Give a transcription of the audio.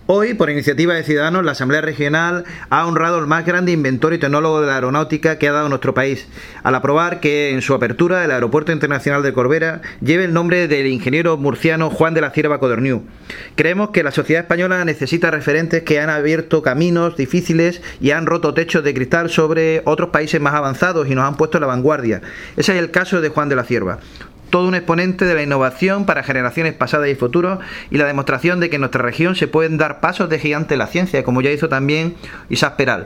Hoy, por iniciativa de Ciudadanos, la Asamblea Regional ha honrado al más grande inventor y tecnólogo de la aeronáutica que ha dado nuestro país, al aprobar que en su apertura el Aeropuerto Internacional de Corbera lleve el nombre del ingeniero murciano Juan de la Cierva Codorniu. Creemos que la sociedad española necesita referentes que han abierto caminos difíciles y han roto techos de cristal sobre otros países más avanzados y nos han puesto en la vanguardia. Ese es el caso de Juan de la Cierva. Todo un exponente de la innovación para generaciones pasadas y futuras y la demostración de que en nuestra región se pueden dar pasos de gigante en la ciencia, como ya hizo también Isaac Peral.